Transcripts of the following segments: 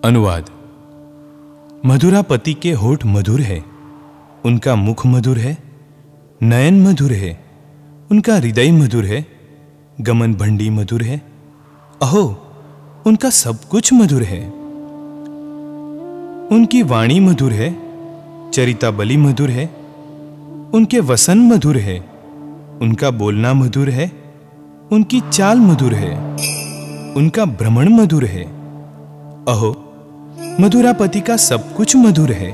अनुवाद। मधुरापति के होठ मधुर है, उनका मुख मधुर है, नयन मधुर है, उनका हृदय मधुर है, गमन भंडी मधुर है, अहो उनका सब कुछ मधुर है। उनकी वाणी मधुर है, चरिताबली मधुर है, उनके वसन मधुर है, उनका बोलना मधुर है, उनकी चाल मधुर है, उनका भ्रमण मधुर है। अहो मधुरापति का सब कुछ मधुर है।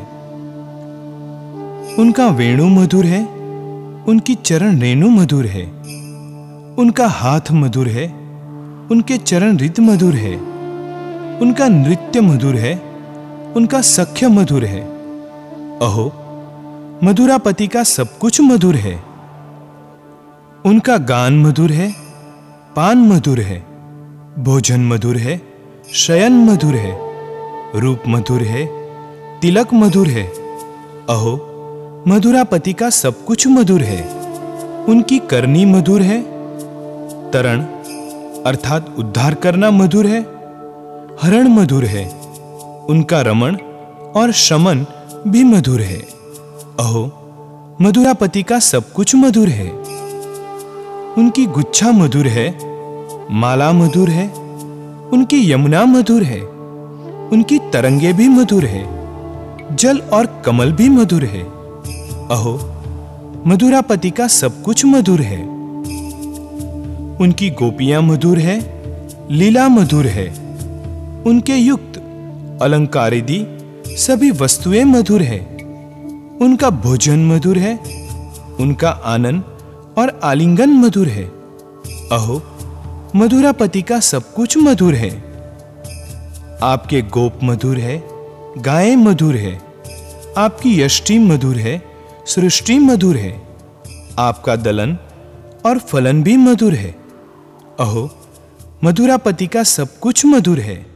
उनका वेणु मधुर है, उनकी चरण रेणु मधुर है, उनका हाथ मधुर है, उनके चरण रित मधुर है, उनका नृत्य मधुर है, उनका सख्य मधुर है। अहो मधुरापति का सब कुछ मधुर है। उनका गान मधुर है, पान मधुर है, भोजन मधुर है, शयन मधुर है, रूप मधुर है, तिलक मधुर है। अहो मधुरापति का सब कुछ मधुर है। उनकी करनी मधुर है, तरण अर्थात उद्धार करना मधुर है, हरण मधुर है, उनका रमण और शमन भी मधुर है। अहो मधुरापति का सब कुछ मधुर है। उनकी गुच्छा मधुर है, माला मधुर है, उनकी यमुना मधुर है, उनकी तरंगे भी मधुर है, जल और कमल भी मधुर है। अहो मधुरापति का सब कुछ मधुर है। उनकी गोपियां मधुर है, लीला मधुर है, उनके युक्त अलंकारिदी सभी वस्तुएं मधुर है। उनका भोजन मधुर है, उनका आनंद और आलिंगन मधुर है। अहो मधुरापति का सब कुछ मधुर है। आपके गोप मधुर है, गायें मधुर है, आपकी यष्टि मधुर है, सृष्टि मधुर है, आपका दलन और फलन भी मधुर है। अहो मधुरापति का सब कुछ मधुर है।